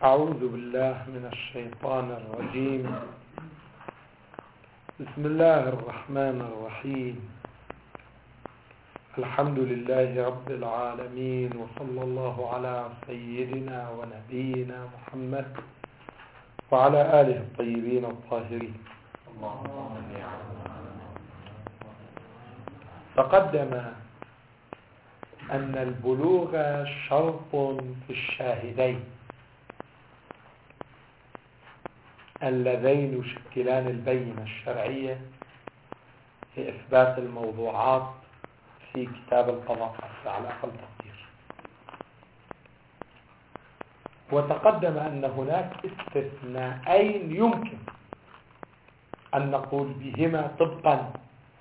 أعوذ بالله من الشيطان الرجيم. بسم الله الرحمن الرحيم. الحمد لله رب العالمين، وصلى الله على سيدنا ونبينا محمد وعلى آله الطيبين الطاهرين. تقدم أن البلوغ شرط في الشاهدين اللذين يشكلان البينة الشرعية في إثبات الموضوعات في كتاب القضاء على أقل تقدير. وتقدم أن هناك استثناءين يمكن أن نقول بهما طبقا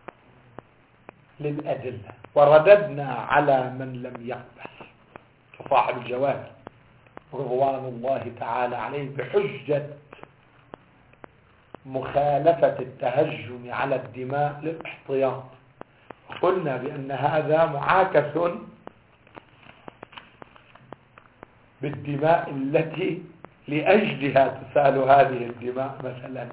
للأدلة، ورددنا على من لم يقبل كصاحب الجواب رضوان الله تعالى عليه بحجة مخالفة التهجم على الدماء للاحتياط. قلنا بأن هذا معاكس بالدماء التي لأجلها تسال هذه الدماء مثلا،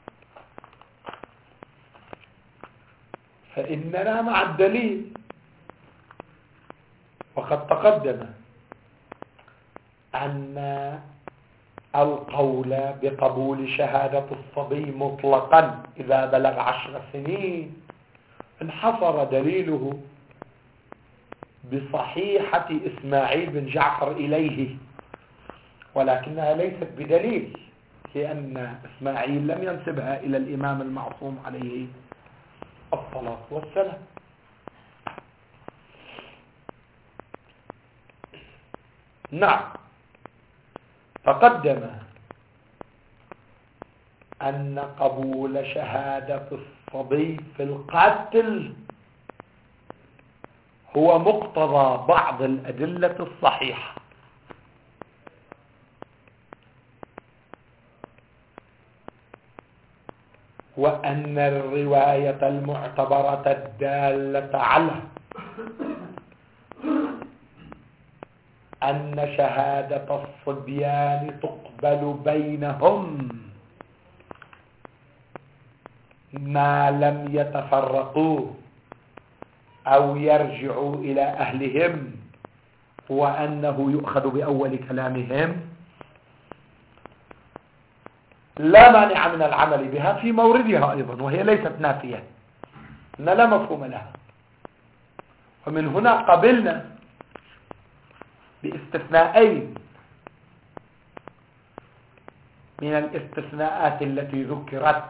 فإننا مع الدليل. وقد تقدم أن القول بقبول شهادة الصبي مطلقا إذا بلغ 10 سنين انحصر دليله بصحيحة إسماعيل بن جعفر إليه، ولكنها ليست بدليل، لأن إسماعيل لم ينسبها إلى الإمام المعصوم عليه الصلاة والسلام. نعم، تقدم أن قبول شهادة الصبي في القتل هو مقتضى بعض الأدلة الصحيحة، وأن الرواية المعتبرة الدالة على أن شهادة الصبيان تقبل بينهم ما لم يتفرقوا أو يرجعوا إلى أهلهم، وأنه يؤخذ بأول كلامهم، لا مانع من العمل بها في موردها أيضا، وهي ليست نافية، إن لا مفهوم لها. ومن هنا قبلنا باستثناءين من الاستثناءات التي ذكرت،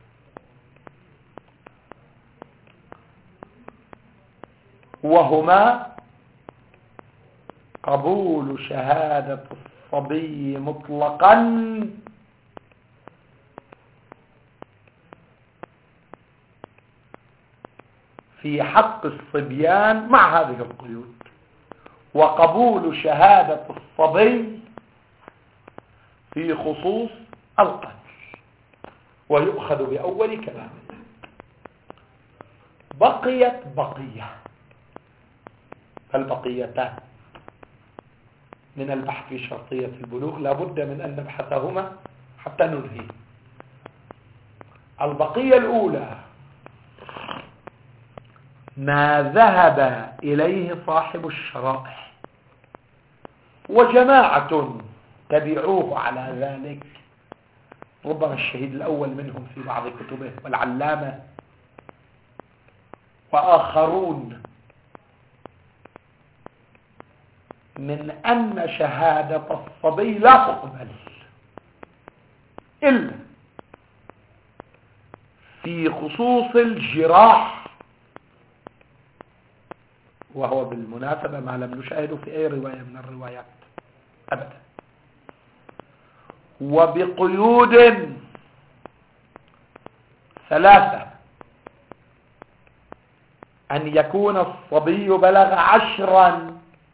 وهما قبول شهادة الصبي مطلقا في حق الصبيان مع هذه القيود، وقبول شهادة الصبي في خصوص القتل ويؤخذ بأول كلامه. بقيت بقية، فالبقيتان من البحث في شرطية البلوغ لابد من أن نبحثهما حتى ننهي. البقية الأولى ما ذهب إليه صاحب الشرائح وجماعة تبعوه على ذلك، ربما الشهيد الأول منهم في بعض كتبه والعلامة وآخرون، من أن شهادة الصبي لا تقبل إلا في خصوص الجراح، وهو بالمناسبة ما لم نشاهده في أي رواية من الروايات أبدا، وبقيود 3: أن يكون الصبي بلغ 10،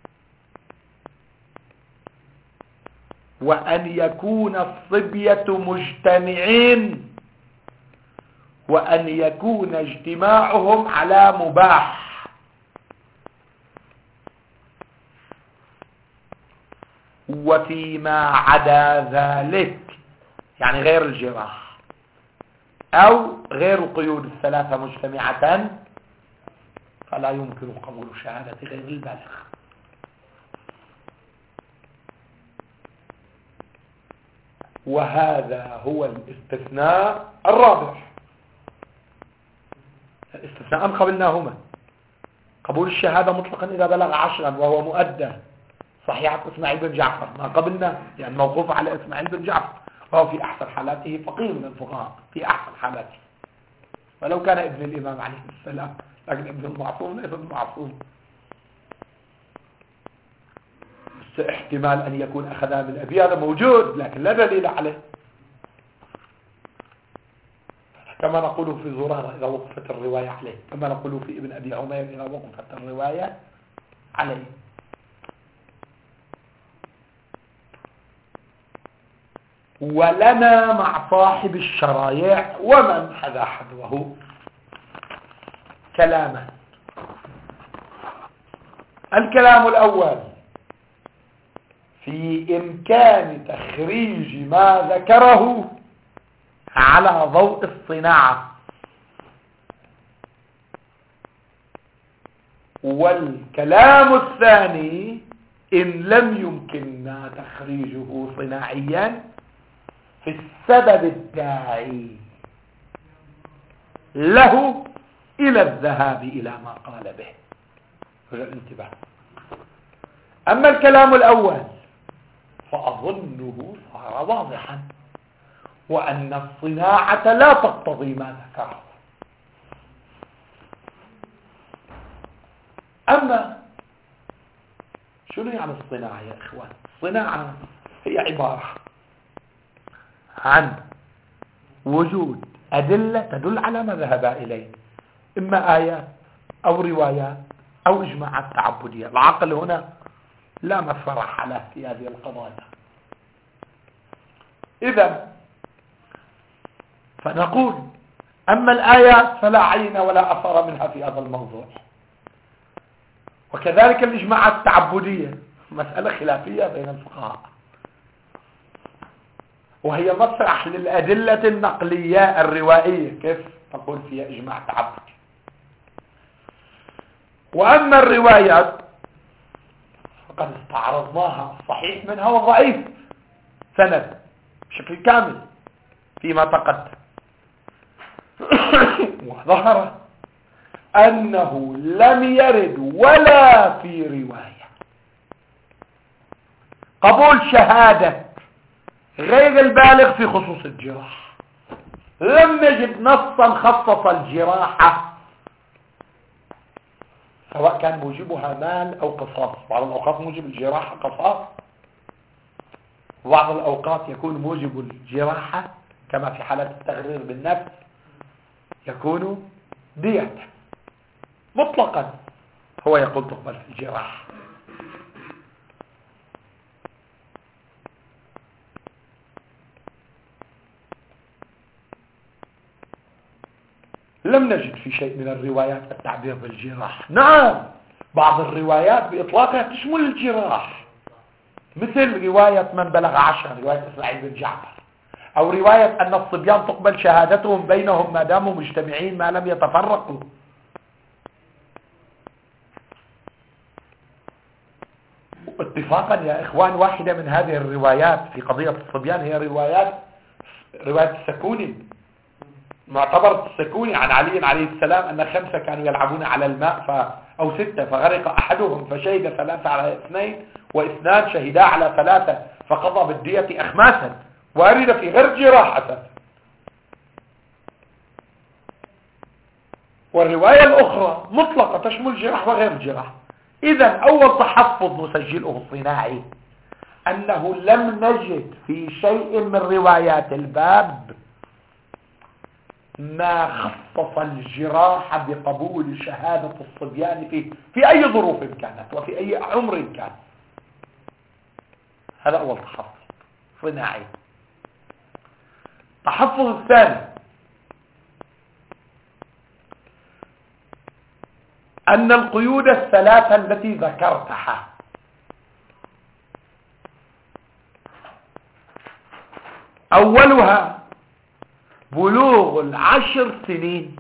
وأن يكون الصبية مجتمعين، وأن يكون اجتماعهم على مباح. وفيما عدا ذلك يعني غير الجراح أو غير القيود الثلاثة مجتمعة فلا يمكن قبول شهادة غير البالغ. وهذا هو الاستثناء الرابع. الاستثناء قبلناهما: قبول الشهادة مطلقا إذا بلغ 10 وهو مؤدى، صحيحة إسماعيل بن جعفر ما قبلنا يعني موقوف على إسماعيل بن جعفر، وهو في أحسن حالاته فقيه من الفقهاء في أحسن حالاته، ولو كان ابن الإمام عليه السلام، لكن ابن المعصوم ليس المعصوم، بس احتمال أن يكون أخذها من أبي هذا موجود لكن لا دليل عليه، كما نقول في زرارة إذا وقفت الرواية عليه، كما نقول في ابن أبي عمير إذا وقفت الرواية عليه. ولنا مع صاحب الشرايع ومن حذا حذوه كلاما. الكلام الأول: في إمكان تخريج ما ذكره على ضوء الصناعة. والكلام الثاني: إن لم يمكننا تخريجه صناعيا في السبب الداعي له إلى الذهاب إلى ما قال به. الانتباه. أما الكلام الأول فأظنه صار واضحا، وأن الصناعة لا تقتضي ما ذكره. أما شنو يعني الصناعة يا إخوان؟ الصناعة هي عبارة عن وجود أدلة تدل على ما ذهب إليه، إما آيات أو روايات أو إجماعات تعبدية. العقل هنا لا مفرح له في هذه القضايا. إذا فنقول: أما الآيات فلا عين ولا أثر منها في هذا الموضوع، وكذلك الإجماعات التعبدية مسألة خلافية بين الفقهاء، وهي مطرح للأدلة النقلية الروائية كيف تقول فيها إجماع تعبدي. وأما الروايات فقد استعرضناها الصحيح منها والضعيف سند بشكل كامل فيما تقدم، وظهر أنه لم يرد ولا في رواية قبول شهادة غير البالغ في خصوص الجراح. لم نجد نصا خصص الجراحة، سواء كان موجبها مال أو قصاص. بعض الأوقات موجب الجراحة قصاص، وبعض الأوقات يكون موجب الجراحة كما في حالة التغرير بالنفس يكون دية. مطلقا هو يقول تقبل في الجراحة. لم نجد في شيء من الروايات التعبير بالجراح. نعم بعض الروايات بإطلاقها تشمل الجراح، مثل رواية من بلغ 10، رواية إسماعيل بن جعفر، أو رواية أن الصبيان تقبل شهادتهم بينهم ما داموا مجتمعين ما لم يتفرقوا. اتفاقا يا إخوان واحدة من هذه الروايات في قضية الصبيان هي رواية السكوني، معتبر السكوني عن علي عليه السلام أن 5 كانوا يلعبون على الماء أو 6 فغرق أحدهم فشهد 3 على 2، و2 شهدا على 3 فقضى بالدية أخماسا، وارد في غير جراحة. والرواية الأخرى مطلقة تشمل جراح وغير جراح. إذن أول تحفظ نسجله الصناعي أنه لم نجد في شيء من روايات الباب ما خصص الجراحة بقبول شهادة الصبيان في أي ظروف كانت وفي أي عمر كان. هذا أول تحفظ صناعي. التحفظ الثاني أن القيود الثلاثة التي ذكرتها أولها بلوغ 10 سنين.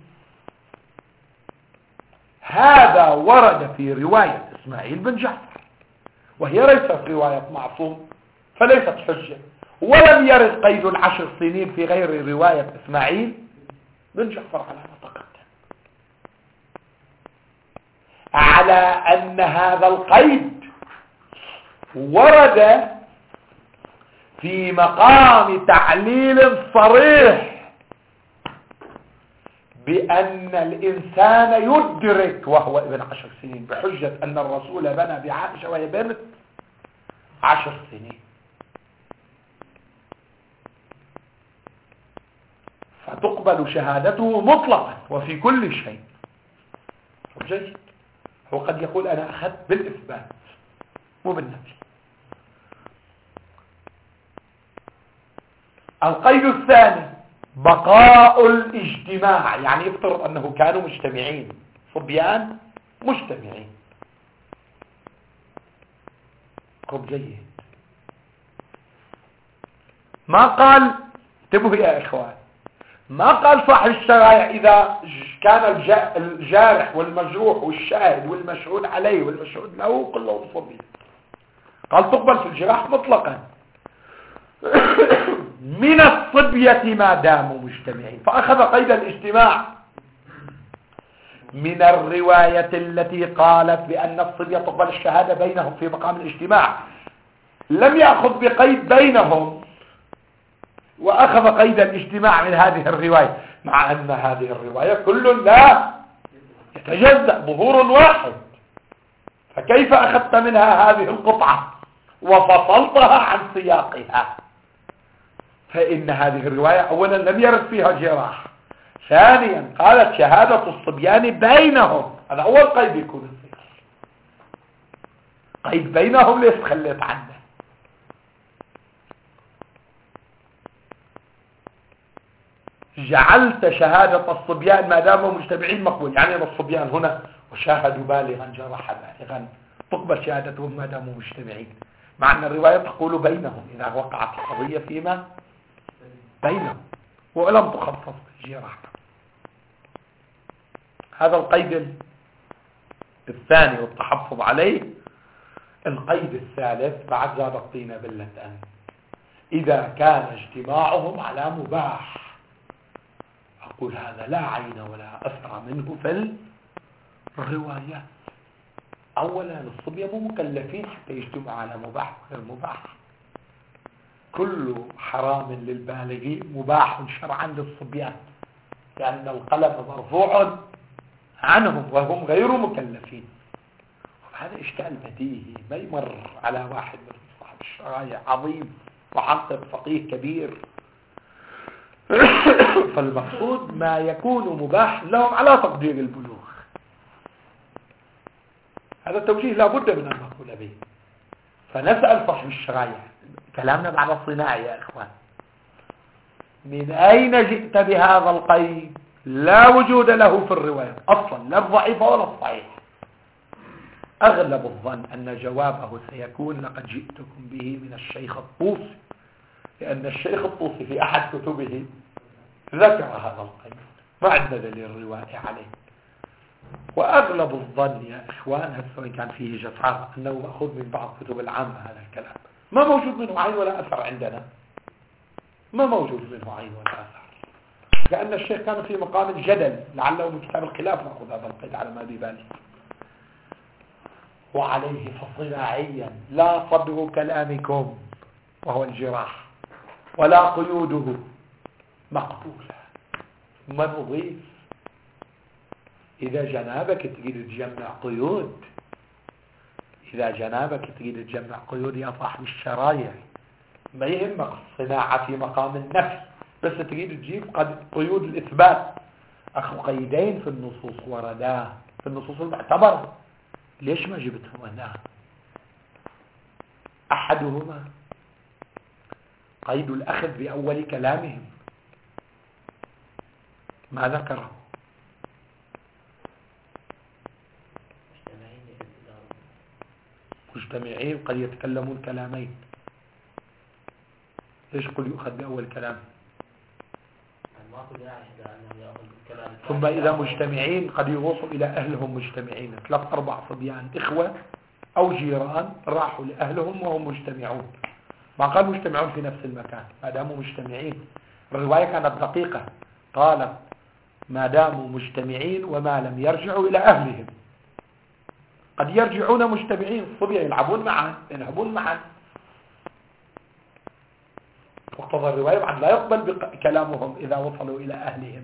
هذا ورد في رواية إسماعيل بن جعفر، وهي ليست رواية معصوم فليست حجة، ولم يرد قيد 10 سنين في غير رواية إسماعيل بن جعفر على ما تقدم، على أن هذا القيد ورد في مقام تعليل صريح بأن الإنسان يدرك وهو ابن 10 سنين، بحجة أن الرسول بنى بعائشة وهي بنت 10 سنين، فتقبل شهادته مطلقا وفي كل شيء. جيد. هو قد يقول أنا أخذت بالإثبات مو بالنفي. القيد الثاني بقاء الاجتماع، يعني يفترض أنه كانوا مجتمعين، صبيان مجتمعين. خب جيد. ما قال، انتبهوا يا إخوان، ما قال صاحب الشرائع إذا كان الجارح والمجروح والشاهد والمشهود عليه والمشهود له كلهم صبيان، قال تقبل في الجراح مطلقا من الصبية ما داموا مجتمعين، فأخذ قيد الاجتماع من الرواية التي قالت بأن الصبية تقبل الشهادة بينهم في مقام الاجتماع، لم يأخذ بقيد بينهم وأخذ قيد الاجتماع من هذه الرواية، مع أن هذه الرواية كل لا يتجزأ ظهور واحد، فكيف أخذت منها هذه القطعة وفصلتها عن سياقها؟ فإن هذه الرواية أولا لم يرد فيها جراح، ثانيا قالت شهادة الصبيان بينهم، هذا أول قيد يكون الذكر، قيد بينهم ليش تخليت عنه؟ جعلت شهادة الصبيان ما داموا مجتمعين مقبول، يعني الصبيان هنا وشاهدوا بالغا جرح بالغا تقبل شهادتهم ما داموا مجتمعين، مع أن الرواية تقول بينهم إذا وقعت القضية فيما بينهم ولم تخصص بالجراح. هذا القيد الثاني والتحفظ عليه. القيد الثالث بعد زاد الطين بلة أن إذا كان اجتماعهم على مباح، أقول هذا لا عين ولا أثر منه في الروايات. أولا الصبية مو مكلفين حتى يجتمعوا على مباح وغير مباح، كل حرام للبالغين مباح شرعا للصبيان، لأن القلم مرفوع عنهم وهم غير مكلفين. هذا إشكال بديهي ما يمر على واحد من صاحب الشرائع عظيم وحقق فقيه كبير. فالمقصود ما يكون مباح لهم على تقدير البلوغ، هذا التوجيه لا بد من أن نقول به. فنسأل صاحب الشرائع، كلامنا بعد الصناعة يا إخوان، من أين جئت بهذا القيد؟ لا وجود له في الرواية أصلا، لا الضعيفة ولا الصحيح. أغلب الظن أن جوابه سيكون لقد جئتكم به من الشيخ الطوسي، لأن الشيخ الطوسي في أحد كتبه ذكر هذا القيد، ما عندنا دليل روائي عليه. وأغلب الظن يا إخوان سواء كان فيه جفاء أنه مأخوذ من بعض كتب العامة، هذا الكلام ما موجود منه عين ولا أثر عندنا، ما موجود منه عين ولا أثر، لأن الشيخ كان في مقام الجدل، لعله من كتاب الخلاف نأخذ هذا القيد على ما ببالي. وعليه فصناعيا لا صدر كلامكم وهو الجراح ولا قيوده مقبولة. ما نضيف إذا جنابك تريد تجمع قيود، إذا جنابك تريد تجمع قيود يا صاحب الشرايع ما يهمك الصناعة في مقام النفي، بس تريد تجيب قيود الإثبات. أخو قيدين في النصوص وردا في النصوص المعتبرة، ليش ما جبتهم هنا؟ أحدهما قيد الأخذ بأول كلامهم ما ذكره، مجتمعين قد يتكلمون كلامين، ليش قل يؤخذ بأول كلام؟ ثم إذا مجتمعين قد يوصوا إلى أهلهم مجتمعين، 3-4 صبيان إخوة أو جيران راحوا لأهلهم وهم مجتمعون، ما قال مجتمعون في نفس المكان، ما داموا مجتمعين. الرواية كانت دقيقة، قالت ما داموا مجتمعين وما لم يرجعوا إلى أهلهم. قد يرجعون مجتمعين، الصبيان يلعبون معا ينهبون معا. مقتضى الرواية بعد لا يقبل كلامهم إذا وصلوا إلى أهلهم.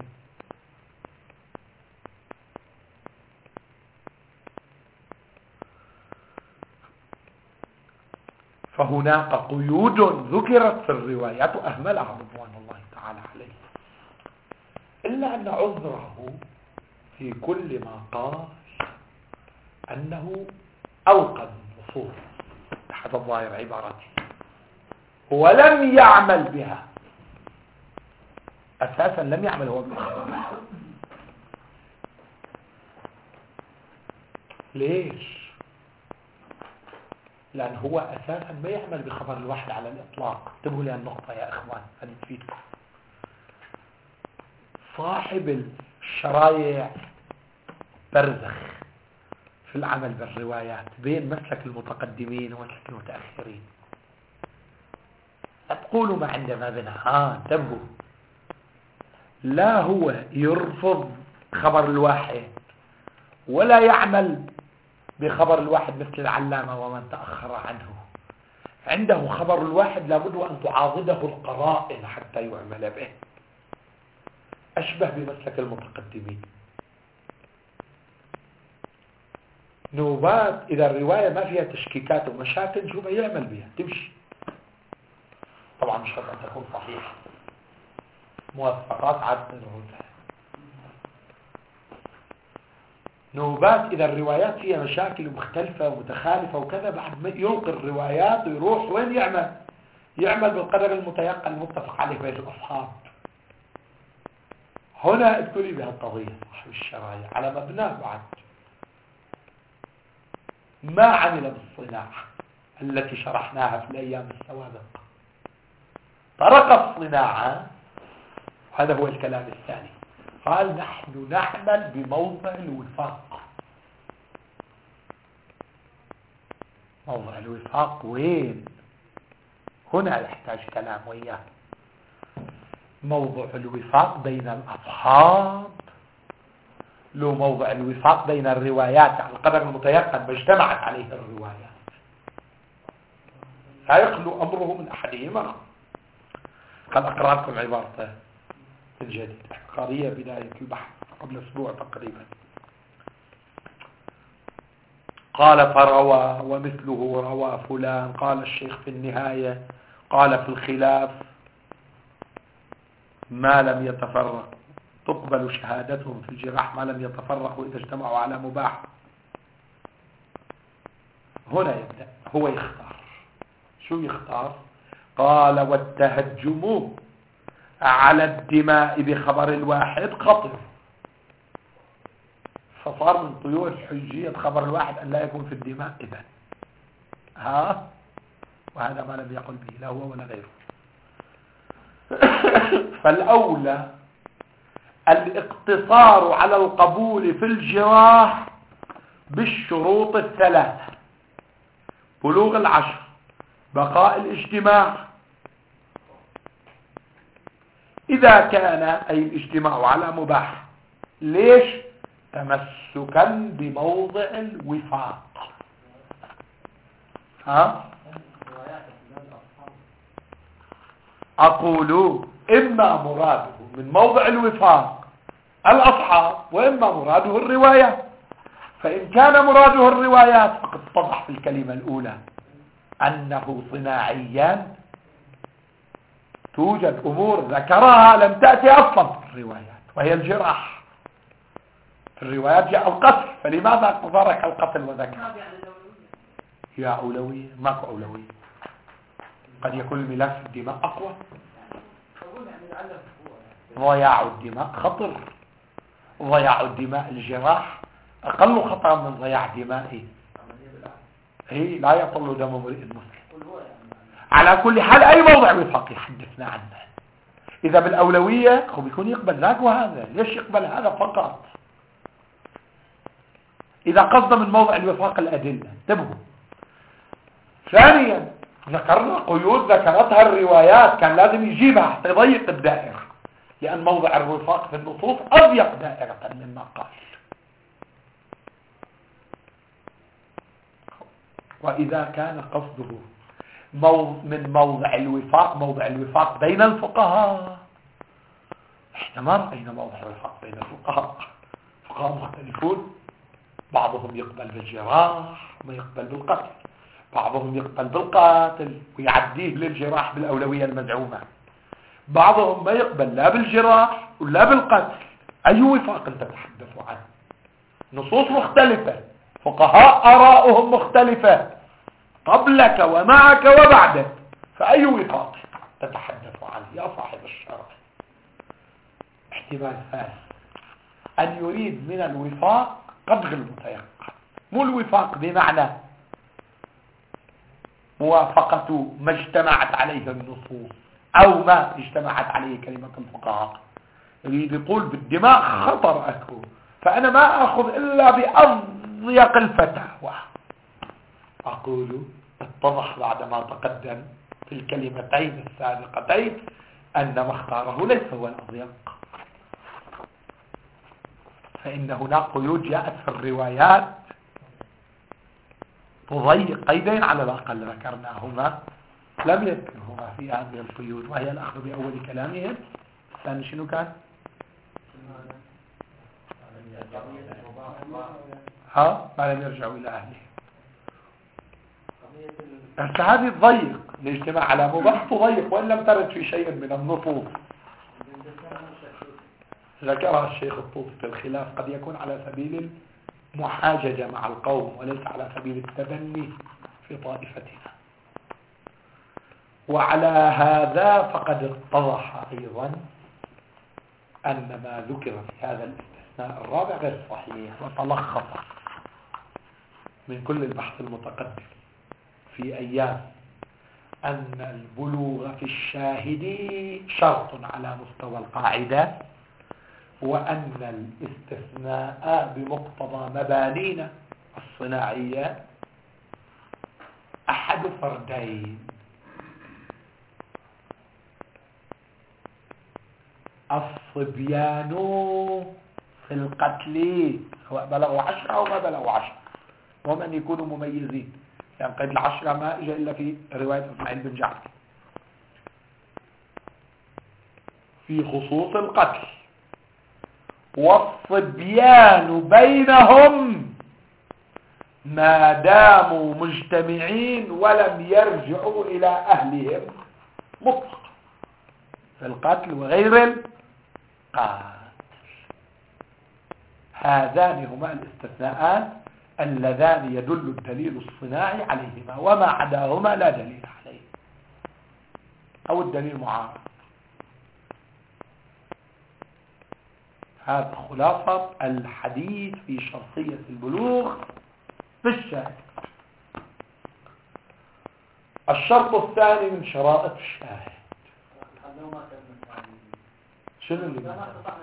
فهناك قيود ذكرت في الروايات وأهملها رضوان الله تعالى عليه، إلا أن عذره في كل ما قال أنه أوقد النصوص تحت الظاهر عبارته ولم يعمل بها. أساسا لم يعمل هو بالخبر. ليش؟ لأن هو أساسا ما يعمل بخبر الواحد على الإطلاق. انتبهوا لهذه النقطة يا إخوان، هذه تفيدكم. صاحب الشرايع برزخ في العمل بالروايات بين مسلك المتقدمين ومسلك المتأخرين. تقولوا ما عندنا بنا انتبهوا، لا هو يرفض خبر الواحد ولا يعمل بخبر الواحد مثل العلامة ومن تأخر عنه. عنده خبر الواحد لابد أن تعاضده القرائن حتى يعمل به، أشبه بمسلك المتقدمين. نوبات إذا الرواية ما فيها تشكيكات ومشاكل شو يعمل بها تمشي، طبعا مش شرط أن تكون صحيحة، موافقات عدد الرجال. نوبات إذا الروايات فيها مشاكل مختلفة ومتخالفة وكذا، بعد ما يلقي الروايات ويروح وين يعمل بالقدر المتيقن المتفق عليه بين الأصحاب. هنا ادخلي بها القضية صاحب الشرايع على مبناه بعد ما عمل بالصناعة التي شرحناها في الأيام السابقة، طرق الصناعة. هذا هو الكلام الثاني، قال نحن نعمل بموضع الوفاق. موضع الوفاق وين؟ هنا يحتاج كلام وياه. موضع الوفاق بين الأصحاب، له موضع الوفاق بين الروايات على القدر المتيقن ما اجتمعت عليه الروايات، لا يخلو أمره من أحدهما. قد أقرأ لكم عبارته الجديد قضية بداية البحث قبل أسبوع تقريبا. قال فروى ومثله روى فلان، قال الشيخ في النهاية، قال في الخلاف ما لم يتفرق تقبل شهادتهم في الجراح ما لم يتفرقوا إذا اجتمعوا على مباح. هنا يبدأ هو يختار. شو يختار؟ قال والتهجم على الدماء بخبر الواحد خطر، فصار من طيور حجية خبر الواحد أن لا يكون في الدماء إذن وهذا ما لم يقل به لا هو ولا غيره. فالأولى الاقتصار على القبول في الجراح بالشروط الثلاثة: بلوغ العشر، بقاء الاجتماع، إذا كان أي الاجتماع على مباح. ليش؟ تمسكا بموضع الوفاق. أقول إما مراده من موضع الوفاق الأصحاب وإما مراده الروايات. فإن كان مراده الروايات فقد اتضح في الكلمة الأولى أنه صناعيا توجد أمور ذكرها لم تأتي أصلا في الروايات وهي الجراح. في الروايات جاء القتل، فلماذا ترك القتل وذكر؟ يا أولوية ماكو أولوية، قد يكون الملاك في الدماء أقوى. ضياع الدماء خطر، ضياع الدماء الجراح أقل خطر من ضياع دمائه. لا يطل دم امرئ مسلم. على كل حال أي موضع وفاق يحدثنا عنه. إذا بالأولوية هو بيكون يقبل ذاك وهذا، ليش يقبل هذا فقط؟ إذا قصد من موضع الوفاق الأدلة. انتبهوا. ثانيا ذكرنا قيود ذكرتها الروايات كان لازم يجيبها حتى يضيق الدائرة، لأن موضع الوفاق في النصوص أضيق دائرة مما قال. وإذا كان قصده من موضع الوفاق بين الفقهاء، احنا ما رأينا موضع الوفاق بين الفقهاء. الفقهاء مختلفون، بعضهم يقبل بالجراح وما يقبل بالقتل، بعضهم يقبل بالقاتل ويعديه للجراح بالأولوية المزعومة، بعضهم ما يقبل لا بالجراح ولا بالقتل. أي وفاق انت تتحدث عنه؟ نصوص مختلفة، فقهاء آراؤهم مختلفة قبلك ومعك وبعدك، فأي وفاق تتحدث عنه يا صاحب الشرع؟ احتمال ثالث أن يريد من الوفاق قدر المتيقن، مو الوفاق بمعنى موافقة ما اجتمعت عليه النصوص أو ما اجتمعت عليه كلمة الفقهاء. يريد يقول بالدماء خطر أكبر، فأنا ما أخذ إلا بأضيق الفتاوى. أقول اتضح بعدما تقدم في الكلمتين السابقتين أن ما اختاره ليس هو الأضيق، فإن هناك قيود جاءت في الروايات تضيق قيدين على الأقل ذكرناهما لم يذكرهما في هذه القيود، وهي الأخذ بأول كلامهم. الثاني شنو كان؟ ما لم يرجعوا إلى أهله. هذه تضيق، الاجتماع على مباح تضيق وإن لم ترد في شيء من النصوص. ذكرها الشيخ الطوفي في الخلاف، قد يكون على سبيل المحاججة مع القوم وليس على سبيل التبني في طائفتنا. وعلى هذا فقد اتضح أيضا أن ما ذكر في هذا الاستثناء الرابع غير صحيح، وتلخص من كل البحث المتقدم في أيام أن البلوغ في الشاهد شرط على مستوى القاعدة، وأن الاستثناء بمقتضى مبانينا الصناعية أحد فردين: الصبيان في القتل سواء بلغوا 10 أو ما بلغوا 10، ومن يكونوا مميزين، يعني قيد 10 ما إجا إلا في رواية إسماعيل بن جعفر في خصوص القتل. والصبيان بينهم ما داموا مجتمعين ولم يرجعوا إلى أهلهم مطلقا في القتل وغير القاتل. هذان هما الاستثناءات اللذان يدل الدليل الصناعي عليهما، وما عداهما لا دليل عليه أو الدليل معارض. هذا خلاصة الحديث في شرطية البلوغ بالشاهد. الشرط الثاني من شرائط الشاهد شنو اللي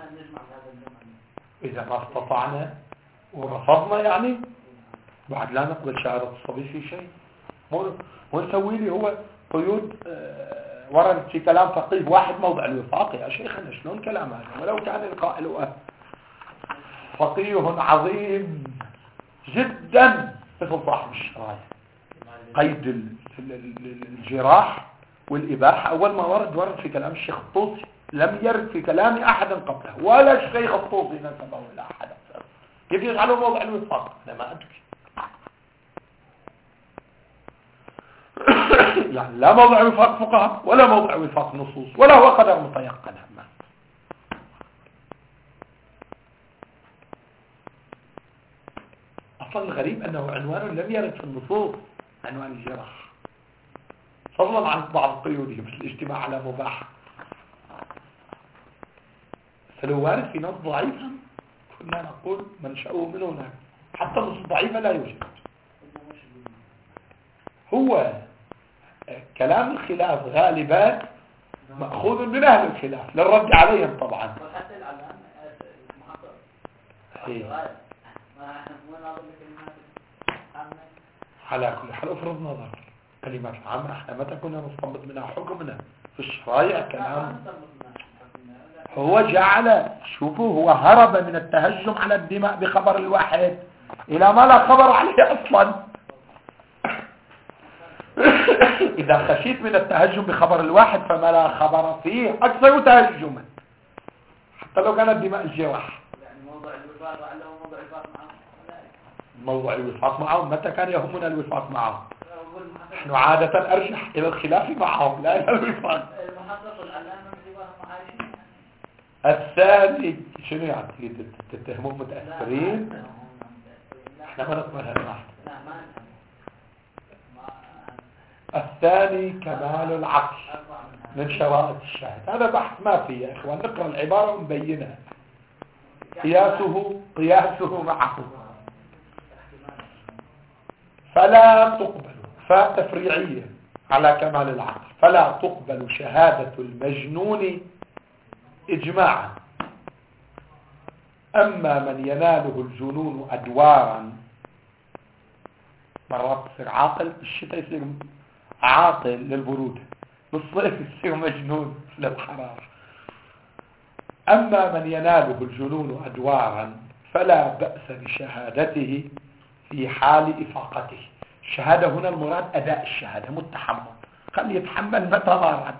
إذا ما استطعنا ورفضنا يعني بعد لا نقبل شهادة الصبي في شيء. مو نسوي لي هو قيود ورد في كلام فقيه واحد موضع الوفاق. يا شيخنا شلون كلام هذا؟ ولو كان القائل فقيه عظيم جدا مثل صاحب الشرايع قيد الجراح والإباحة أول ما ورد في كلام الشيخ الطوسي، لم يرد في كلام أحد قبله ولا الشيخ الطوسي نسبه إلى أحد. كيف يجعلوا موضع الوفاق؟ أنا ما أدري. يعني لا موضع وفاق فقهاء ولا موضع وفاق نصوص ولا هو قدر متيقن. أصلا الغريب أنه عنوان لم يرد في النصوص، عنوان الجراح، فضلا عن بعض قيوده مثل الاجتماع على مباح. فلو وارد في نص ضعيفا كنا نقول منشأه من هناك، حتى النصوص ضعيفة لا يوجد. هو كلام الخلاف غالبا مأخوذ من أهل الخلاف للرد عليهم طبعا. وحتى العلام محقق على كل حال افرض نظر كلمات العامة احنا متى كنا نستنبط منها حكمنا في الشرايع كلام. هو جعل شوفوا هو هرب من التهجم على الدماء بخبر الواحد إلى ما لا خبر عليه أصلا. إذا خشيت من التهجم بخبر الواحد فما لا خبر فيه أكثر تهجما حتى لو كانت دماء الجراح. يعني موضع الوفاق وعله موضع الوفاق معه. موضع الوفاق معهم متى كان يهمنا الوفاق معهم؟ نحن عادة أرجح إلى الخلاف معهم لا إلى الوفاق. المحقق العلامة الثاني شنو يعني تتهمون متأثرين؟ احنا ما نقبل هالنحو. الثاني كمال العقل من شرائط الشاهد. هذا بحث ما فيه يا اخوان، نقرأ العبارة ونبينها. قياسه معه فلا تقبل فتفريعية على كمال العقل فلا تقبل شهادة المجنون إجماعا. أما من يناله الجنون أدوارا، مرات يصير عاقل بالشتاء يصير عاقل للبرودة، بالصيف يصير مجنون للحرارة. أما من يناله الجنون أدوارا فلا بأس بشهادته في حال إفاقته. الشهادة هنا المراد أداء الشهادة متحمل، خلي يتحمل متى مراد،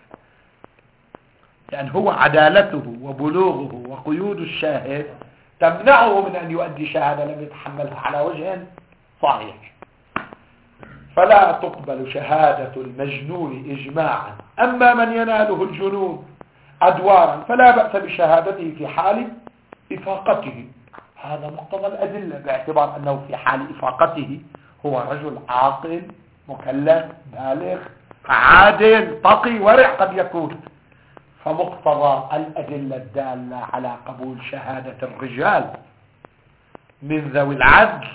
لأن هو عدالته وبلوغه وقيود الشاهد تمنعه من أن يؤدي شهادة لم يتحملها على وجه صحيح. فلا تقبل شهادة المجنون إجماعا. أما من يناله الجنون أدوارا فلا بأس بشهادته في حال إفاقته. هذا مقتضى الأدلة، باعتبار أنه في حال إفاقته هو رجل عاقل مكلف بالغ عادل تقي ورع قد يكون، فمقتضى الأدلة الدالة على قبول شهادة الرجال من ذوي العدل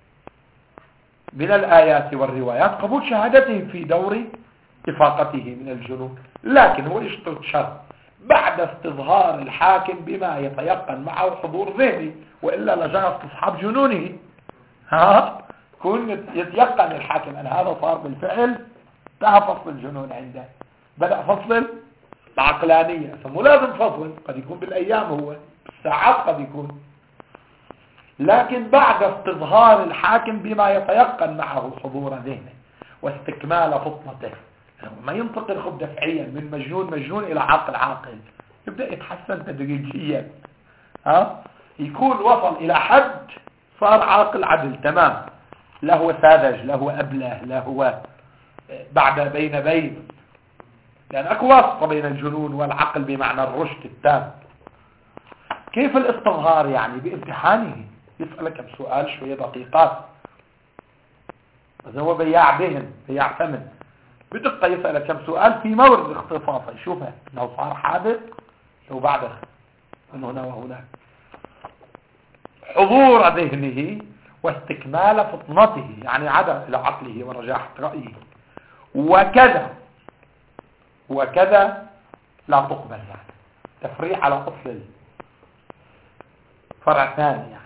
من الآيات والروايات قبول شهادتهم في دور إفاقته من الجنون. لكن هو يشترط شرط بعد استظهار الحاكم بما يتيقن معه حضور ذهني، وإلا لجرى استصحاب جنونه. كون يتيقن الحاكم أن هذا صار بالفعل انتهى فصل الجنون عنده، بدأ فصل العقلانية. مو لازم فصل، قد يكون بالأيام، هو بالساعات قد يكون، لكن بعد استظهار الحاكم بما يتيقن معه حضور ذهنه واستكمال فطنته. ما ينتقل خب دفعيا من مجنون إلى عاقل يبدأ يتحسن تدريجيا، يكون وصل إلى حد صار عاقل عدل تمام، لا هو ساذج لا هو أبله لا هو بعد بين، لأن أكو واسطة بين الجنون والعقل بمعنى الرشد التام. كيف الاستظهار؟ يعني بامتحانه يسألك بسؤال شوية دقيقات، إذا هو بياع ذهن بياع ثمن بدقة يسألك كم سؤال في مورد اختصاصه يشوفها انه صار حادث لو بعده من هنا وهناك، حضور ذهنه واستكمال فطنته، يعني عدم إلى عقله ورجاحة رأيه. وكذا لا تقبل، يعني تفريع على أصل فرع ثاني. يعني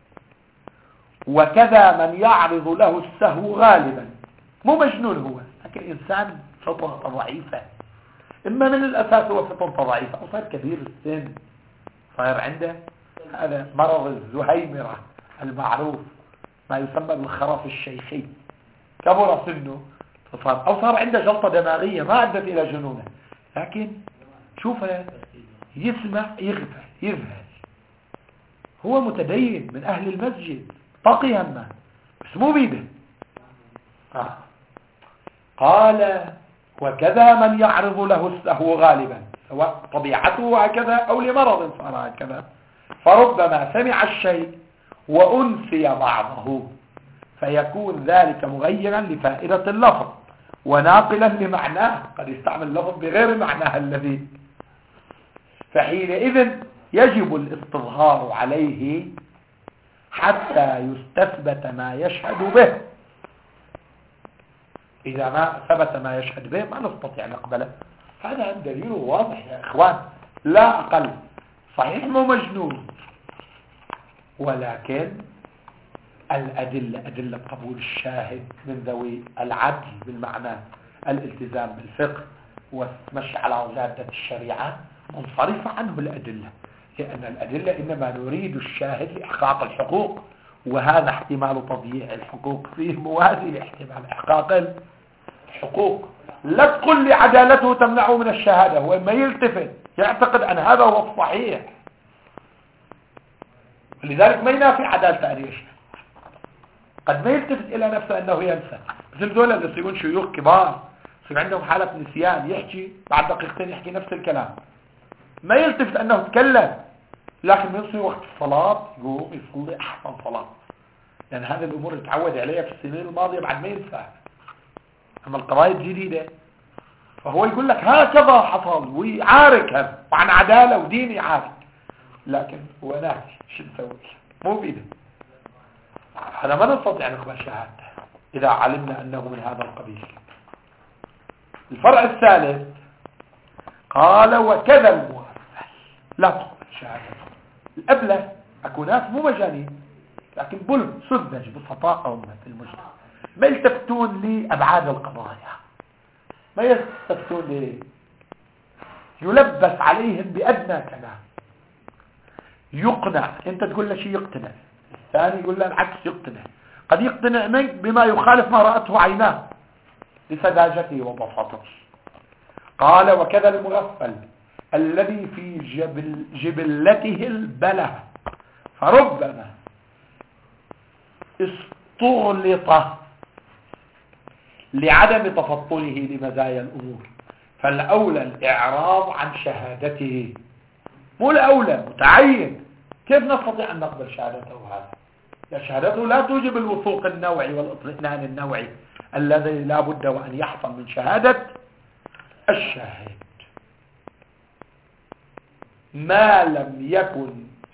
وكذا من يعرض له السهو غالبا، مو مجنون هو لكن إنسان فطنة ضعيفة، إما من الأساس هو فطنة ضعيفة أو صار كبير السن، صار عنده هذا مرض الزهيمرة المعروف ما يسمى بالخرف الشيخي، كبر سنه أو صار عنده جلطة دماغية ما أدت إلى جنونه، لكن شوفه يسمع يذهل، هو متدين من أهل المسجد تقيا ما بس مو بيده. قال وكذا من يعرض له السهو غالبا، سواء طبيعته هكذا أو لمرض صار هكذا، فربما سمع الشيء وأنسي بعضه فيكون ذلك مغيرا لفائدة اللفظ وناقلا لمعناه، قد يستعمل اللفظ بغير معناه الذي، فحينئذ يجب الاستظهار عليه حتى يستثبت ما يشهد به. إذا ما ثبت ما يشهد به ما نستطيع نقبله. هذا دليل واضح يا إخوان، لا أقل. صحيح مو مجنون، ولكن الأدلة أدلة قبول الشاهد من ذوي العدل بالمعنى الالتزام بالفقه والمشي على جادة الشريعة منصرفة عنه الأدلة، لأن الأدلة إنما نريد الشاهد لإحقاق الحقوق، وهذا احتمال تضييع الحقوق فيه موازي لاحتمال إحقاق الحقوق. لا تقل لي عدالته تمنعه من الشهادة، هو ما يلتفت يعتقد أن هذا هو الصحيح، لذلك ما ينافي عدالة أن يشهد. قد ما يلتفت إلى نفسه أنه ينسى، مثل دول اللي يصيرون شيوخ كبار يصير عندهم حالة نسيان، يحكي بعد دقيقتين يحكي نفس الكلام، ما يلتفت أنه تكلم، لكن من يصير وقت الصلاة يقوم يصلي أحسن صلاة، لأن هذه الأمور اللي تعود عليها في السنين الماضية بعد ما ينساها. أما القضايا الجديدة فهو يقول لك هكذا حصل ويعارك هذا وعن عدالة ودين يعارك، لكن هو ناسي. شو نسوي؟ مو بيده. هذا ما نستطيع نقبل شهادته إذا علمنا أنه من هذا القبيل. الفرع الثالث قال وكذا المغفل لا تقبل شهادته. الأبله أكو ناس مو مجانين، لكن بلهم سذج بسطاء في المجتمع، ما يلتفتون لأبعاد القضايا، ما يلتفتون يلبس عليهم بأدنى كلام، يقنع. انت تقول له شيء يقتنع، الثاني يقول له العكس يقتنع، قد يقتنع منك بما يخالف ما رأته عيناه لسذاجته وبساطته. قال وكذا المغفل الذي في جبلته البله، فربما استغلط لعدم تفطنه لمزايا الأمور، فالأولى الإعراض عن شهادته، مو الأولى متعين. كيف نستطيع أن نقبل شهادته هذا؟ شهادته لا توجب الوثوق النوعي والاطمئنان النوعي الذي لا بد وأن يحصل من شهادة الشاهد، ما لم يكن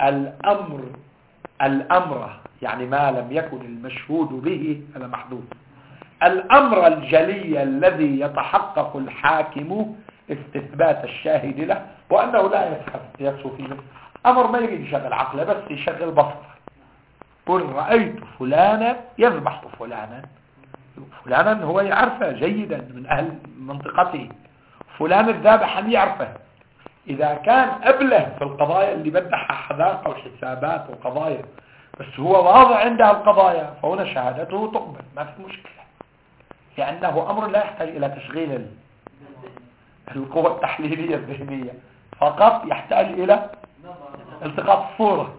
الأمر يعني ما لم يكن المشهود به، هذا محدود، الأمر الجلي الذي يتحقق الحاكم استثبات الشاهد له، وأنه لا يسهو فيه أمر ما يريد يشغل عقله، بس يشغل بصره. قل رأيت فلانا يذبح فلانا، فلانا هو يعرفه جيدا من أهل منطقته، فلان الذابح هم يعرفه. إذا كان أبله في القضايا اللي بدها حذاقة وحسابات وقضايا، بس هو واضع عندها القضايا، فهنا شهادته تقبل ما في مشكلة، لأنه أمر لا يحتاج إلى تشغيل القوة التحليلية الذهنية، فقط يحتاج إلى التقاط الصورة،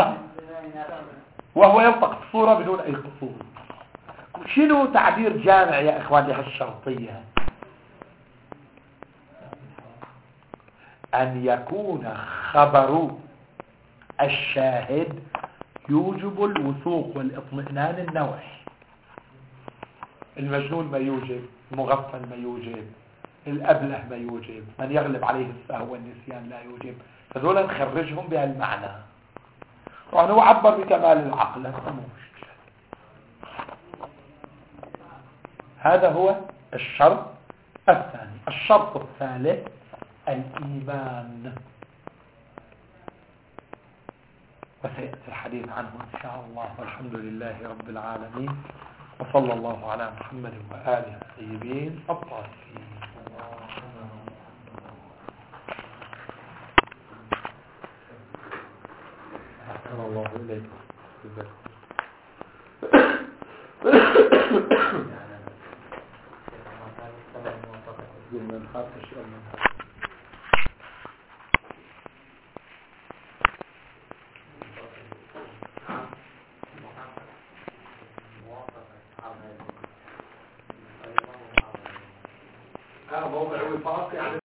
وهو يلتقط الصورة بدون أي قصور. شنو تعبير جامع يا إخوان لهالشرطية؟ أن يكون خبر الشاهد يوجب الوثوق والاطمئنان النوعي. المجنون ما يوجب، المغفل ما يوجب، الأبله ما يوجب، من يغلب عليه السهو والنسيان لا يوجب. فذولا نخرجهم بهالمعنى، وأنه عبر بكمال العقل. هذا هو الشرط الثاني. الشرط الثالث الإيمان، وسيأتي الحديث عنه إن شاء الله. والحمد لله رب العالمين، وصلى الله على محمد وآله الطيبين الطاهرين. أحسن الله إليكم. من خاف الشيء من موضع وفاق يعني